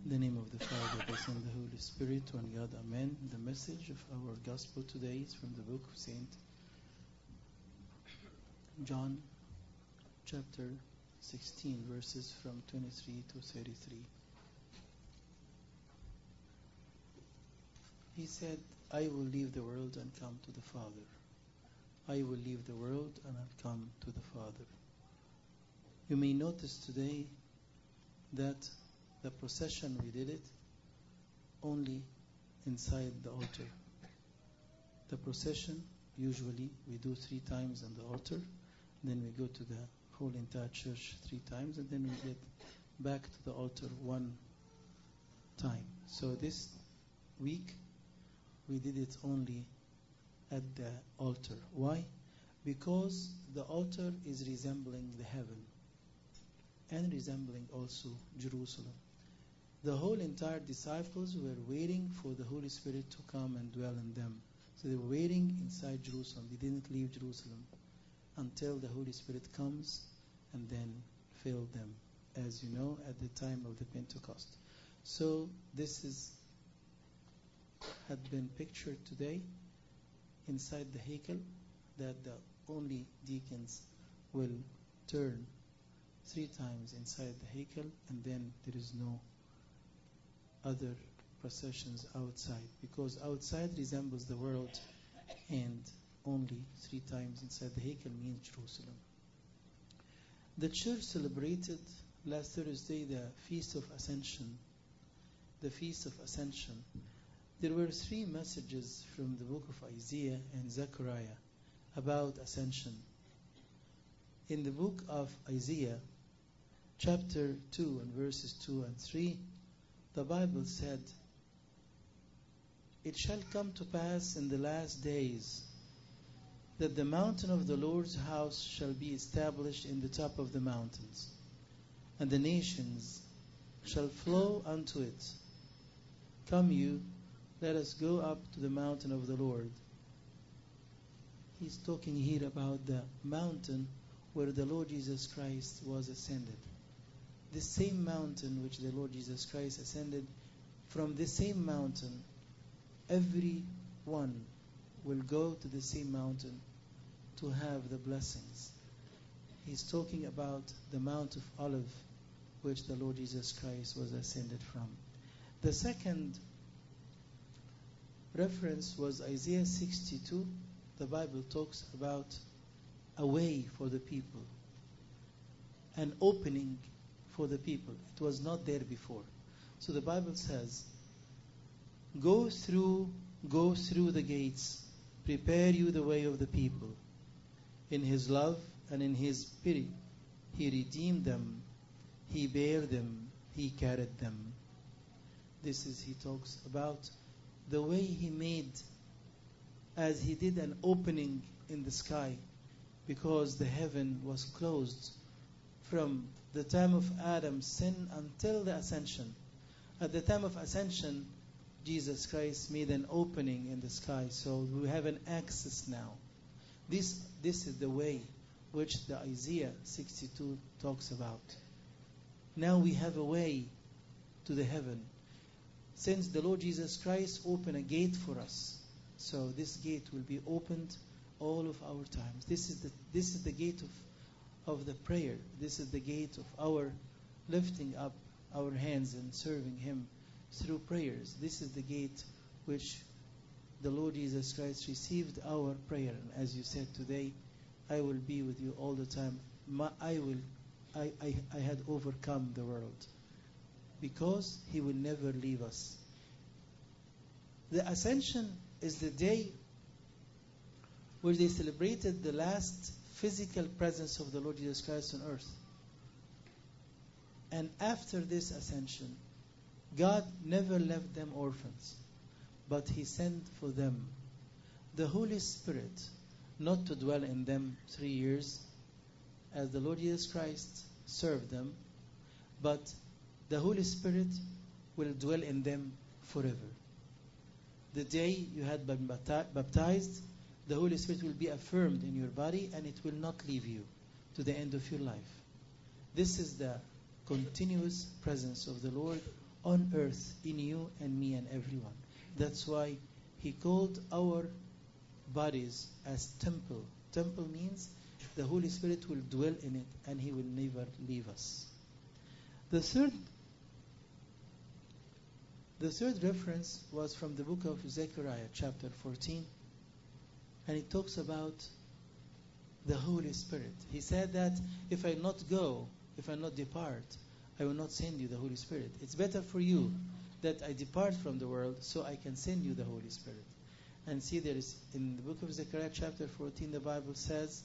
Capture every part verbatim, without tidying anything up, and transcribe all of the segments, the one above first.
In the name of the Father, the Son, and the Holy Spirit, one God, Amen. The message of our Gospel today is from the book of Saint John, chapter sixteen, verses from twenty-three to thirty-three. He said, I will leave the world and come to the Father. I will leave the world and I'll come to the Father. You may notice today that the procession, we did it only inside the altar. The procession, usually we do three times on the altar, then we go to the whole entire church three times, and then we get back to the altar one time. So this week, we did it only at the altar. Why? Because the altar is resembling the heaven and resembling also Jerusalem. The whole entire disciples were waiting for the Holy Spirit to come and dwell in them. So they were waiting inside Jerusalem. They didn't leave Jerusalem until the Holy Spirit comes and then filled them, as you know, at the time of the Pentecost. So this is had been pictured today inside the Heikel, that the only deacons will turn three times inside the Heikel, and then there is no other processions outside, because outside resembles the world, and only three times inside the Heikel means Jerusalem. The church celebrated last Thursday the Feast of Ascension. The Feast of Ascension. There were three messages from the book of Isaiah and Zechariah about ascension. In the book of Isaiah, chapter two and verses two and three, the Bible said, It shall come to pass in the last days that the mountain of the Lord's house shall be established in the top of the mountains, and the nations shall flow unto it. Come you, let us go up to the mountain of the Lord. He's talking here about the mountain where the Lord Jesus Christ was ascended. The same mountain which the Lord Jesus Christ ascended, from the same mountain, everyone will go to the same mountain to have the blessings. He's talking about the Mount of Olive, which the Lord Jesus Christ was ascended from. The second reference was Isaiah sixty-two. The Bible talks about a way for the people, an opening for the people. It was not there before. So the Bible says, Go through, go through the gates, prepare you the way of the people. In his love and in his pity, he redeemed them, he bare them, he carried them. This is, he talks about the way he made, as he did an opening in the sky, because the heaven was closed from the time of Adam's sin until the ascension. At the time of ascension, Jesus Christ made an opening in the sky, so we have an access now. This, this is the way which the Isaiah sixty-two talks about. Now we have a way to the heaven, since the Lord Jesus Christ opened a gate for us. So this gate will be opened all of our times. This is the this is the gate of, of the prayer. This is the gate of our lifting up our hands and serving Him through prayers. This is the gate which the Lord Jesus Christ received our prayer. And as you said today, I will be with you all the time. My, I will I, I, I had overcome the world, because He will never leave us. The Ascension is the day where they celebrated the last physical presence of the Lord Jesus Christ on earth. And after this ascension, God never left them orphans, but He sent for them the Holy Spirit, not to dwell in them three years, as the Lord Jesus Christ served them, but the Holy Spirit will dwell in them forever. The day you had been baptized, the Holy Spirit will be affirmed in your body, and it will not leave you to the end of your life. This is the continuous presence of the Lord on earth in you and me and everyone. That's why he called our bodies as temple. Temple means the Holy Spirit will dwell in it and he will never leave us. The third the third reference was from the book of Zechariah, chapter fourteen, and it talks about the Holy Spirit. He said that if I not go, if I not depart, I will not send you the Holy Spirit. It's better for you that I depart from the world so I can send you the Holy Spirit. And see, there is in the book of Zechariah chapter fourteen, the Bible says,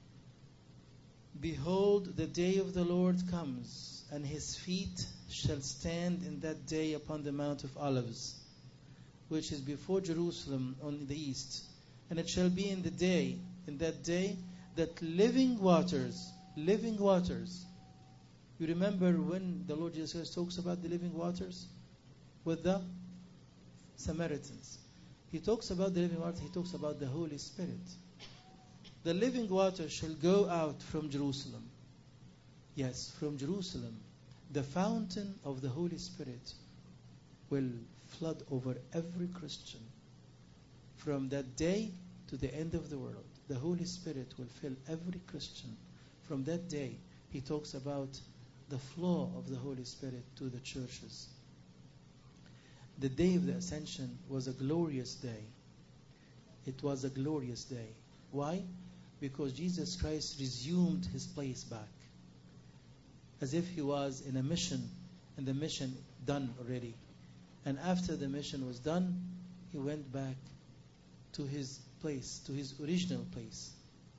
behold, the day of the Lord comes, and his feet shall stand in that day upon the Mount of Olives, which is before Jerusalem on the east. And it shall be in the day, in that day, that living waters, living waters. You remember when the Lord Jesus Christ talks about the living waters with the Samaritans. He talks about the living water, he talks about the Holy Spirit. The living water shall go out from Jerusalem. Yes, from Jerusalem. The fountain of the Holy Spirit will flood over every Christian. From that day to the end of the world, the Holy Spirit will fill every Christian. From that day, he talks about the flow of the Holy Spirit to the churches. The day of the Ascension was a glorious day. It was a glorious day. Why? Because Jesus Christ resumed his place back. As if he was in a mission, and the mission done already. And after the mission was done, he went back to his place, to his original place.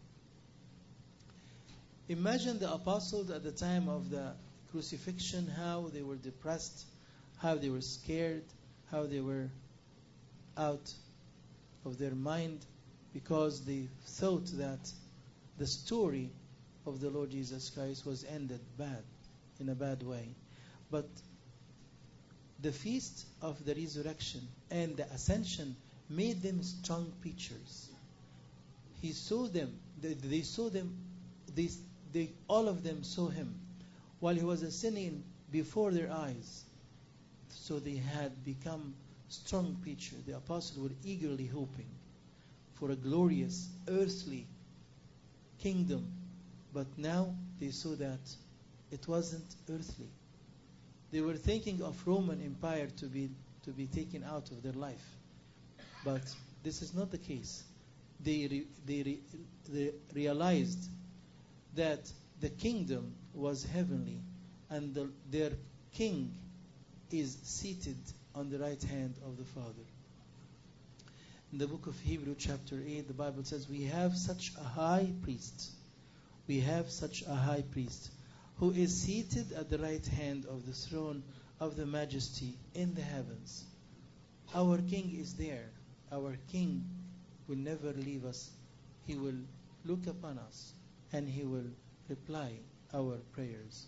Imagine the apostles at the time of the crucifixion, how they were depressed, how they were scared, how they were out of their mind, because they thought that the story of the Lord Jesus Christ was ended bad, in a bad way. But the feast of the resurrection and the ascension made them strong preachers. He saw them, they, they saw them, they, they, all of them saw him while he was ascending before their eyes. So they had become strong preachers. The apostles were eagerly hoping for a glorious earthly kingdom. But now they saw that it wasn't earthly. They were thinking of Roman Empire to be to be taken out of their life. But this is not the case. They, re, they, re, they realized that the kingdom was heavenly, and the, their king is seated on the right hand of the Father. In the book of Hebrews chapter eight, the Bible says, we have such a high priest. We have such a high priest who is seated at the right hand of the throne of the majesty in the heavens. Our king is there. Our king will never leave us. He will look upon us and he will reply our prayers.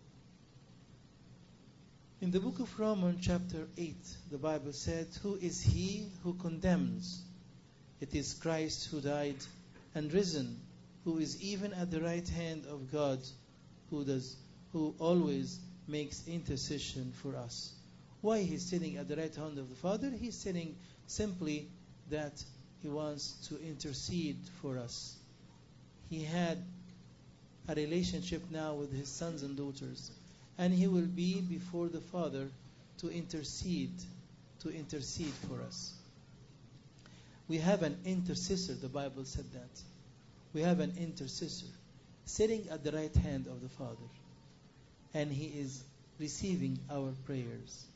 In the book of Romans chapter eight, the Bible said, who is he who condemns? It is Christ who died and risen, who is even at the right hand of God, who does, who always makes intercession for us. Why he's sitting at the right hand of the Father? He's sitting simply that he wants to intercede for us. He had a relationship now with his sons and daughters, and he will be before the Father to intercede, to intercede for us. We have an intercessor, the Bible said that. We have an intercessor sitting at the right hand of the Father, and he is receiving our prayers.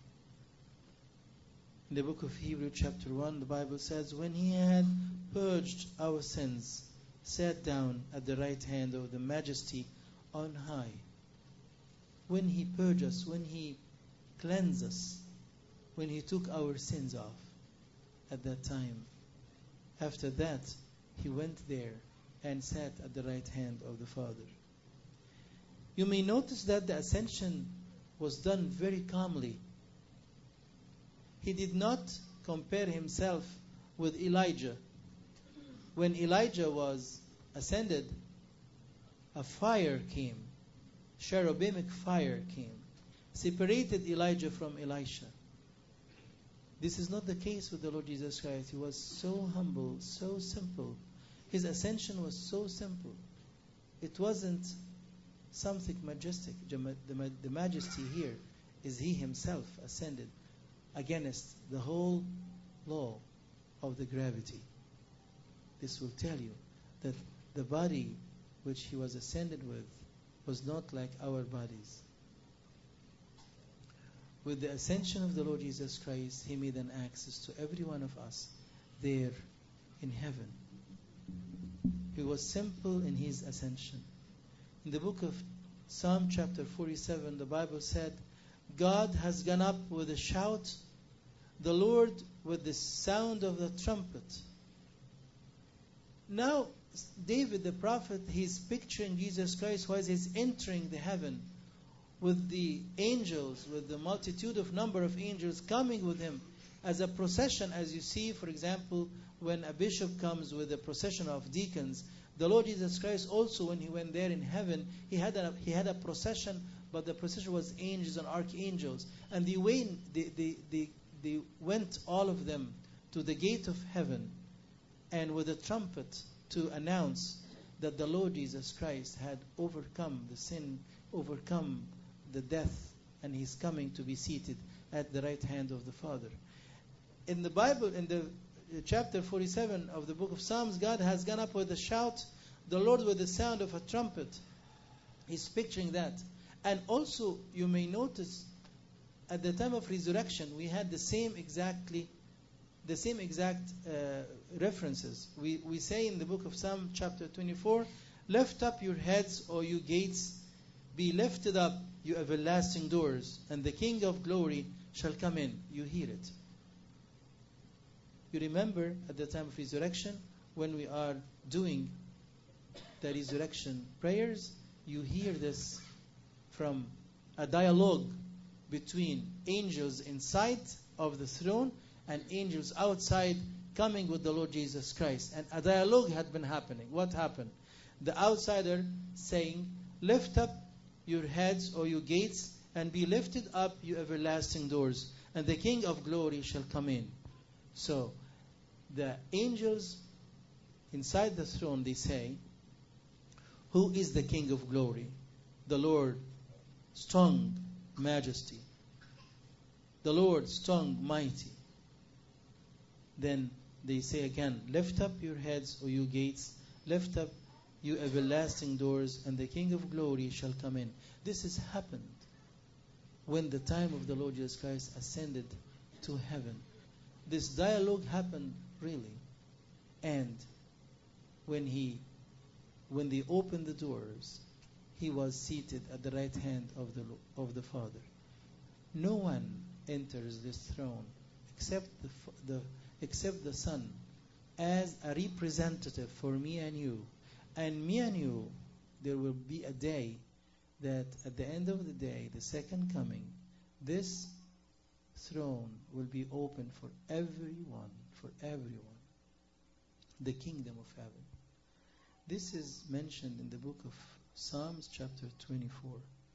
In the book of Hebrews chapter one, the Bible says, when he had purged our sins, sat down at the right hand of the majesty on high. When he purged us, when he cleansed us, when he took our sins off at that time, after that, he went there and sat at the right hand of the Father. You may notice that the ascension was done very calmly. He did not compare himself with Elijah. When Elijah was ascended, a fire came. Cherubic fire came. separated Elijah from Elisha. This is not the case with the Lord Jesus Christ. He was so humble, so simple. His ascension was so simple. It wasn't something majestic. The majesty here is He Himself ascended against the whole law of the gravity. This will tell you that the body which He was ascended with was not like our bodies. With the ascension of the Lord Jesus Christ, He made an access to every one of us there in heaven. He was simple in His ascension. In the book of Psalm chapter forty-seven, the Bible said, God has gone up with a shout, the Lord with the sound of the trumpet. Now, David the prophet, he's picturing Jesus Christ while he's entering the heaven with the angels, with the multitude of number of angels coming with him as a procession. As you see, for example, when a bishop comes with a procession of deacons, the Lord Jesus Christ also, when He went there in heaven, He had a, he had a procession, but the procession was angels and archangels. And they went, they, they, they, they went, all of them, to the gate of heaven, and with a trumpet to announce that the Lord Jesus Christ had overcome the sin, overcome the death, and He's coming to be seated at the right hand of the Father. In the Bible, in the chapter forty-seven of the book of Psalms, God has gone up with a shout, the Lord with the sound of a trumpet. He's picturing that. And also, you may notice, at the time of resurrection, we had the same exactly, the same exact uh, references. We, we say in the book of Psalm chapter twenty-four, lift up your heads, O you gates, be lifted up, you everlasting doors, and the King of glory shall come in. You hear it. You remember at the time of resurrection, when we are doing the resurrection prayers, you hear this from a dialogue between angels inside of the throne and angels outside coming with the Lord Jesus Christ. And a dialogue had been happening. What happened? The outsider saying, lift up your heads, O you gates, and be lifted up, you everlasting doors, and the King of glory shall come in. So, the angels inside the throne, they say, who is the King of glory? The Lord, strong majesty. The Lord, strong mighty. Then they say again, lift up your heads, O you gates, lift up, you everlasting doors, and the King of glory shall come in. This has happened when the time of the Lord Jesus Christ ascended to heaven. This dialogue happened really. And when he, when they opened the doors, He was seated at the right hand of the of the Father. No one enters this throne except the, the except the Son as a representative for me and you. And me and you, there will be a day that at the end of the day, the second coming, this throne will be open for everyone, for everyone. The kingdom of heaven. This is mentioned in the book of Psalms chapter twenty-four.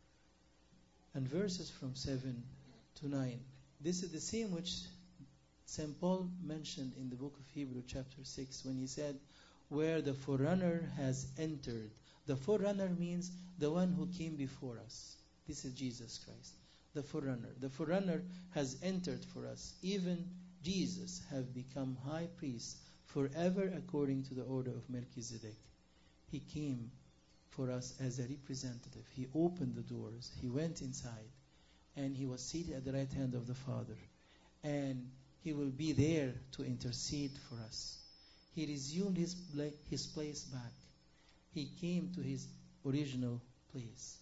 And verses from seven to nine. This is the same which Saint Paul mentioned in the book of Hebrews chapter six when he said, where the forerunner has entered. The forerunner means the one who came before us. This is Jesus Christ, the forerunner. The forerunner has entered for us. Even Jesus have become high priest forever according to the order of Melchizedek. He came for us as a representative. He opened the doors. He went inside. And He was seated at the right hand of the Father. And He will be there to intercede for us. He resumed his, his place back. He came to His original place.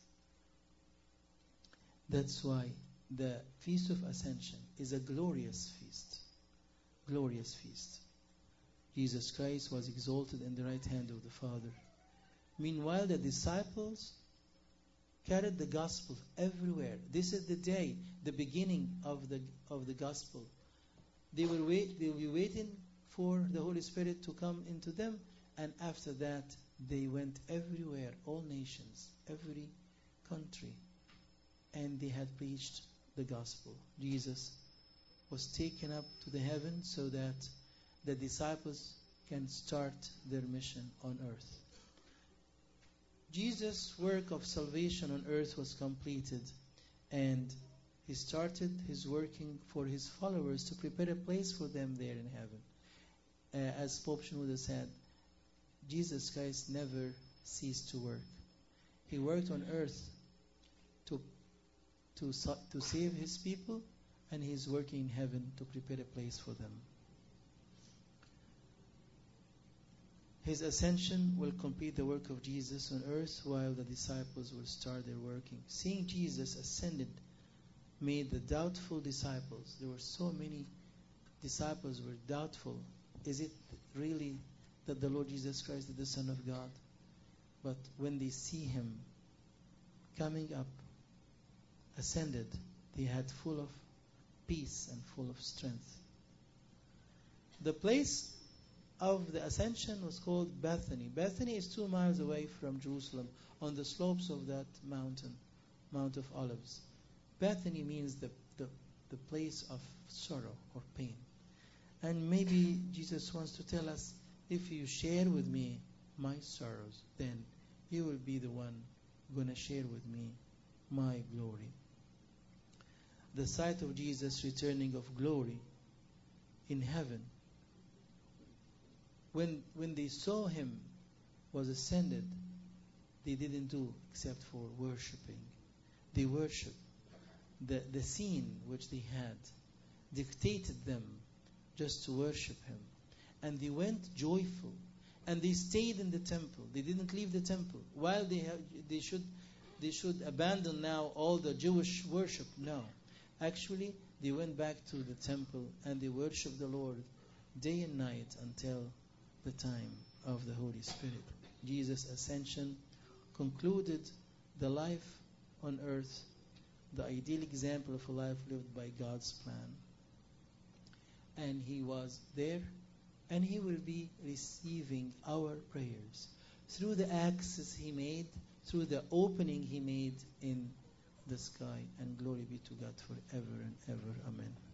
That's why the Feast of Ascension is a glorious feast. Glorious feast. Jesus Christ was exalted in the right hand of the Father. Meanwhile, the disciples carried the gospel everywhere. This is the day, the beginning of the of the gospel. They will wait. They will be waiting for the Holy Spirit to come into them, and after that, they went everywhere, all nations, every country, and they had preached the gospel. Jesus was taken up to the heaven so that the disciples can start their mission on earth. Jesus' work of salvation on earth was completed, and he started his working for his followers to prepare a place for them there in heaven. Uh, as Pope Shenouda said, Jesus Christ never ceased to work. He worked on earth to, to, to save his people, and he is working in heaven to prepare a place for them. His ascension will complete the work of Jesus on earth while the disciples will start their working. Seeing Jesus ascended made the doubtful disciples, there were so many disciples were doubtful. Is it really that the Lord Jesus Christ is the Son of God? But when they see him coming up, ascended, they had full of peace and full of strength. The place of the ascension was called Bethany. Bethany is two miles away from Jerusalem on the slopes of that mountain, Mount of Olives. Bethany means the, the, the place of sorrow or pain. And maybe Jesus wants to tell us, if you share with me my sorrows, then you will be the one going to share with me my glory. The sight of Jesus returning of glory in heaven, when when they saw him was ascended, they didn't do except for worshiping. They worshiped. The, the scene which they had dictated them just to worship him. And they went joyful. And they stayed in the temple. They didn't leave the temple. While they have, they should they should abandon now all the Jewish worship. No. Actually, they went back to the temple and they worshiped the Lord day and night until the time of the Holy Spirit. Jesus' ascension concluded the life on earth, the ideal example of a life lived by God's plan. And he was there, and he will be receiving our prayers through the access he made, through the opening he made in the sky. And glory be to God forever and ever. Amen.